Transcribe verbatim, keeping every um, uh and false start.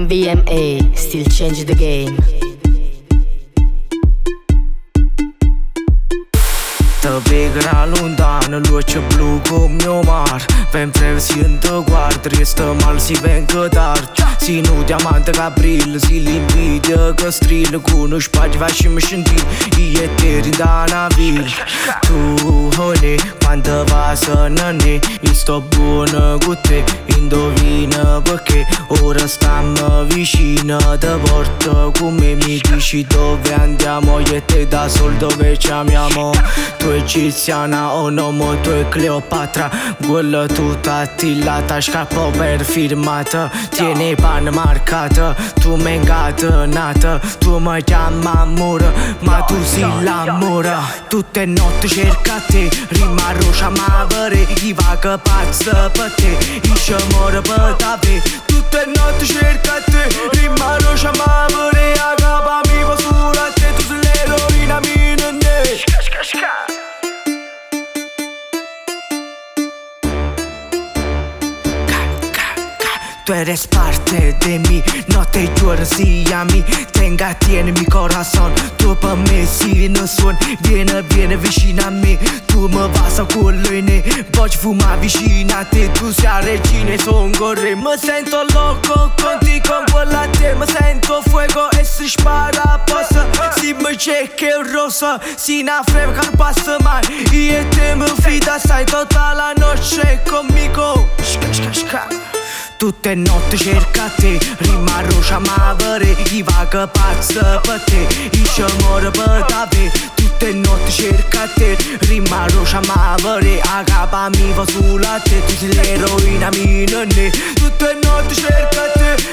B M A, still change the game. Te vegherà lontano, luce blu come mio mar. Ben previsione te guarda, resta mal si venga tard. Si nu diamante che brilla, si l'invidia che strilla. Conosci pagi facci mi sentire, io e te rinda una villa. Tu, honey, quando va se non è, io sto buono con te. Indovina perché, ora stiamo vicino. Te porto con me, mi dici dove andiamo. Io e te da sol dove ci amiamo. Tu egiziana o no, mo tu e Cleopatra. Quella tutta attillata, scappo per firmata. Tieni pan marcata, tu mi incatenata. Tu mi chiami amore, ma tu sei l'amore. Tutte notti cerca te, rima roșa ma vere. I va che pazza per te, isce amore per te. Tutte notti cerca te, rima roșa ma vere. A capa mi va sulla te, tu sei l'eroina mia ne. Tu eres parte de mí, no te llores y a mí tenga, tiene mi corazón. Tu per me si non suon, viene, viene vicino a me. Tu mi vas a cullene, voglio fumare vicino a te. Tu sei regina e son corre. Mi sento loco contigo, con quella te. Mi sento fuego e si spara posa. Si mi cerchi il rosa, si na freme che non passa mai. Io e te mi fida, sai tutta la notte conmigo. Shka, shka, shka. Tutte notti cerca te, rima roșa ma vere. I va che pazza per te, isce amore per te. Tutte notti cerca te, rima roșa ma vere. A capa mi va sulla te, tu sei l'eroina mia ne. Tutte notti cerca te,